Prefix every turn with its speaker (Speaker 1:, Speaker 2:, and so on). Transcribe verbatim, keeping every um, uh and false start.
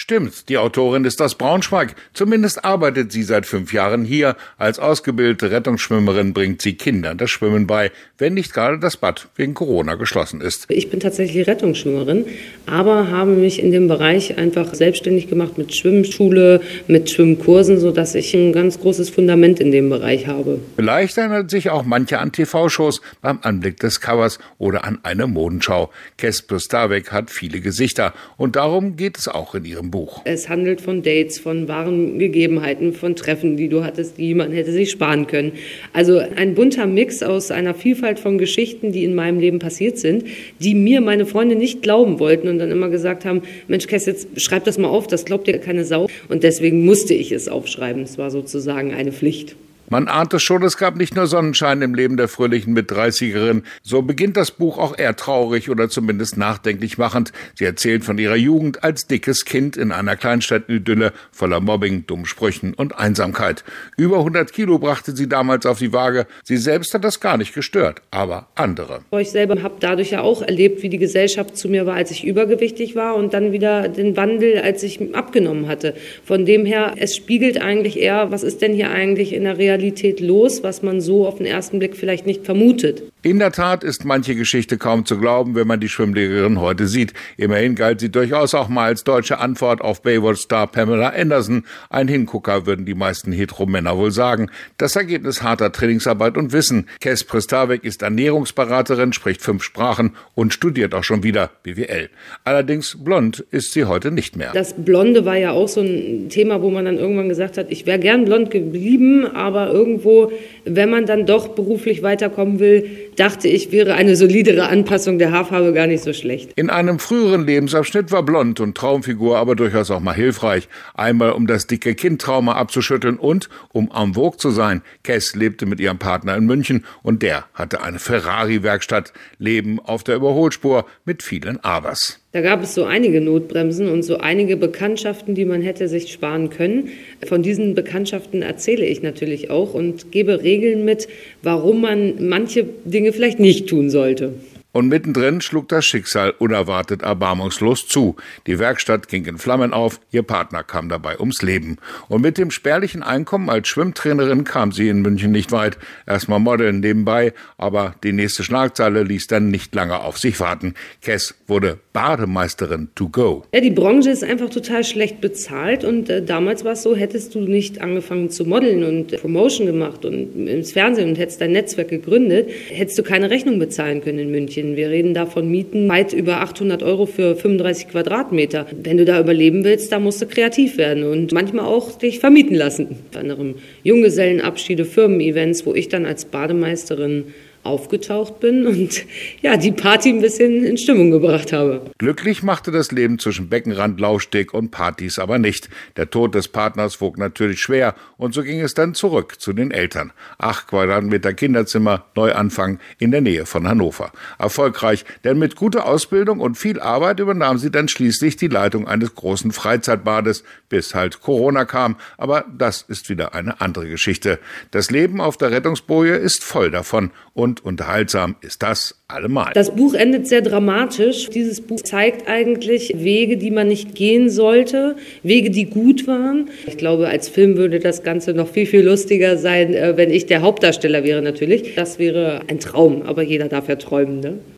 Speaker 1: Stimmt, die Autorin ist aus Braunschweig. Zumindest arbeitet sie seit fünf Jahren hier. Als ausgebildete Rettungsschwimmerin bringt sie Kindern das Schwimmen bei, wenn nicht gerade das Bad wegen Corona geschlossen ist.
Speaker 2: Ich bin tatsächlich Rettungsschwimmerin, aber habe mich in dem Bereich einfach selbstständig gemacht mit Schwimmschule, mit Schwimmkursen, sodass ich ein ganz großes Fundament in dem Bereich habe.
Speaker 1: Vielleicht erinnert sich auch manche an T V-Shows beim Anblick des Covers oder an eine Modenschau. Kes Prstavec hat viele Gesichter und darum geht es auch in ihrem Buch.
Speaker 2: Es handelt von Dates, von wahren Gegebenheiten, von Treffen, die du hattest, die man hätte sich sparen können. Also ein bunter Mix aus einer Vielfalt von Geschichten, die in meinem Leben passiert sind, die mir meine Freunde nicht glauben wollten und dann immer gesagt haben, Mensch Kes, jetzt schreib das mal auf, das glaubt dir keine Sau. Und deswegen musste ich es aufschreiben. Es war sozusagen eine Pflicht.
Speaker 1: Man ahnt es schon, es gab nicht nur Sonnenschein im Leben der fröhlichen Mitdreißigerin. So beginnt das Buch auch eher traurig oder zumindest nachdenklich machend. Sie erzählt von ihrer Jugend als dickes Kind in einer Kleinstadt-Idylle voller Mobbing, Dummsprüchen und Einsamkeit. Über hundert Kilo brachte sie damals auf die Waage. Sie selbst hat das gar nicht gestört, aber andere.
Speaker 2: Ich selber habe dadurch ja auch erlebt, wie die Gesellschaft zu mir war, als ich übergewichtig war und dann wieder den Wandel, als ich abgenommen hatte. Von dem her, es spiegelt eigentlich eher, was ist denn hier eigentlich in der Realität los, was man so auf den ersten Blick vielleicht nicht vermutet.
Speaker 1: In der Tat ist manche Geschichte kaum zu glauben, wenn man die Schwimmlehrerin heute sieht. Immerhin galt sie durchaus auch mal als deutsche Antwort auf Baywatch-Star Pamela Anderson. Ein Hingucker, würden die meisten Heteromänner wohl sagen. Das Ergebnis harter Trainingsarbeit und Wissen. Kes Prstavec ist Ernährungsberaterin, spricht fünf Sprachen und studiert auch schon wieder B W L. Allerdings blond ist sie heute nicht mehr.
Speaker 2: Das Blonde war ja auch so ein Thema, wo man dann irgendwann gesagt hat, ich wäre gern blond geblieben, aber irgendwo, wenn man dann doch beruflich weiterkommen will, dachte ich, wäre eine solidere Anpassung der Haarfarbe gar nicht so schlecht.
Speaker 1: In einem früheren Lebensabschnitt war blond und Traumfigur aber durchaus auch mal hilfreich. Einmal, um das dicke Kindtrauma abzuschütteln und um en vogue zu sein. Kes lebte mit ihrem Partner in München und der hatte eine Ferrari-Werkstatt. Leben auf der Überholspur mit vielen Abers.
Speaker 2: Da gab es so einige Notbremsen und so einige Bekanntschaften, die man hätte sich sparen können. Von diesen Bekanntschaften erzähle ich natürlich auch und gebe Regeln mit, warum man manche Dinge vielleicht nicht tun sollte.
Speaker 1: Und mittendrin schlug das Schicksal unerwartet erbarmungslos zu. Die Werkstatt ging in Flammen auf, ihr Partner kam dabei ums Leben. Und mit dem spärlichen Einkommen als Schwimmtrainerin kam sie in München nicht weit. Erstmal modeln nebenbei, aber die nächste Schlagzeile ließ dann nicht lange auf sich warten. Kes wurde Bademeisterin to go.
Speaker 2: Ja, die Branche ist einfach total schlecht bezahlt und äh, damals war es so, hättest du nicht angefangen zu modeln und Promotion gemacht und ins Fernsehen und hättest dein Netzwerk gegründet, hättest du keine Rechnung bezahlen können in München. Wir reden da von Mieten weit über achthundert Euro für fünfunddreißig Quadratmeter. Wenn du da überleben willst, da musst du kreativ werden und manchmal auch dich vermieten lassen. Unter anderem Junggesellenabschiede, Firmen-Events, wo ich dann als Bademeisterin aufgetaucht bin und ja, die Party ein bisschen in Stimmung gebracht habe.
Speaker 1: Glücklich machte das Leben zwischen Beckenrand, Laufsteg und Partys aber nicht. Der Tod des Partners wog natürlich schwer und so ging es dann zurück zu den Eltern. Acht Quadratmeter Kinderzimmer, Neuanfang in der Nähe von Hannover. Erfolgreich, denn mit guter Ausbildung und viel Arbeit übernahm sie dann schließlich die Leitung eines großen Freizeitbades, bis halt Corona kam. Aber das ist wieder eine andere Geschichte. Das Leben auf der Rettungsboje ist voll davon und unterhaltsam ist das allemal.
Speaker 2: Das Buch endet sehr dramatisch. Dieses Buch zeigt eigentlich Wege, die man nicht gehen sollte, Wege, die gut waren. Ich glaube, als Film würde das Ganze noch viel, viel lustiger sein, wenn ich der Hauptdarsteller wäre natürlich. Das wäre ein Traum, aber jeder darf ja träumen, ne?